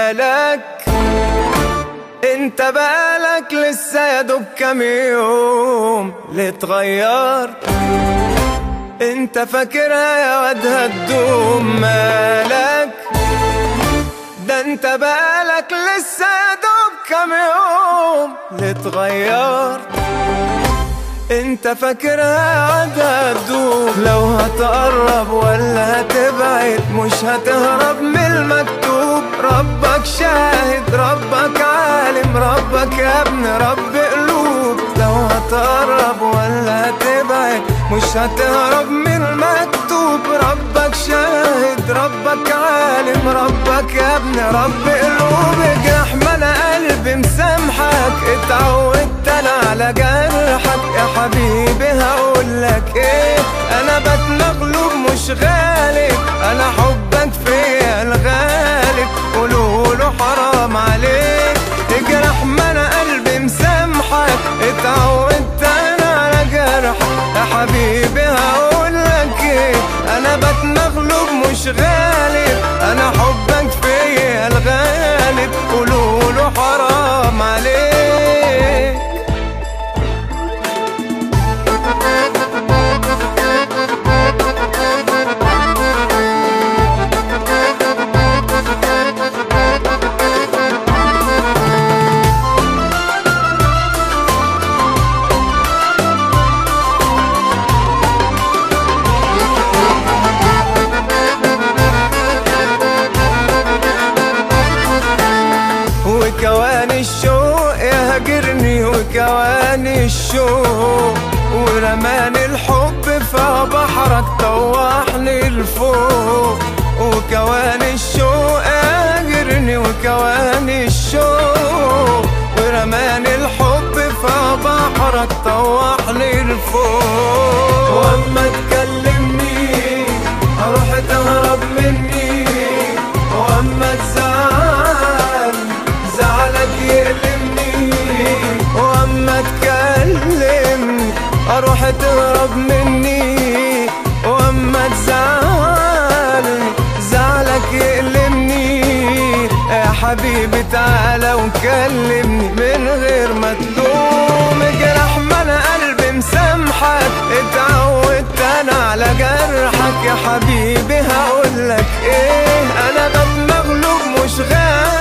مالك؟ انت بقالك لسه يا دوب كام يوم ليه اتغيرت؟ انت فاكرها يا واد هتدوم؟ مالك؟ ده انت بقالك لسه يا دوب كام يوم ليه اتغيرت؟ انت فاكرها يا واد هتدوم؟ لو هتقرب ولا هتبعد مش هتهرب من المكتوب. ربك شاهد، ربك عالم، ربك يا ابن رب قلوب. لو هتقرب ولا هتبعد مش هتهرب من المكتوب. ربك شاهد، ربك عالم، ربك يا ابن رب قلوب. اجرح ما انا قلبي مسامحك، اتعودت انا على جرحك يا حبيبي. هقولك ايه، انا بتمغلوب مش غالب، انا حبك فيا الغالب. قولوله حرام عليك، اجرح ما انا قلبي مسامحك، اتعودت انا على جرحك يا حبيبي. هقولك ايه، انا بتمغلوب مش غالب، انا حبك فيا الغالب. قولوله حرام عليك. وكواني الشوق يهجرني، وكواني الشوق ورماني الحب في بحرك طوحني لفوق. وكواني الشوق يهجرني، وكواني الشوق ورماني الحب في بحرك طوحني لفوق. واما تكلمني اروح تهرب مني، واما تزعل زعلك يألمني، واما تكلمني اروح تهرب مني، واما تزعل زعلك يألمني. يا حبيبي تعالى وكلمني من غير ما تلوم. اجرح ما انا قلبي مسامحك، اتعودت انا على جرحك يا حبيبي. هقولك ايه، انا بتمغلوب مش غالب،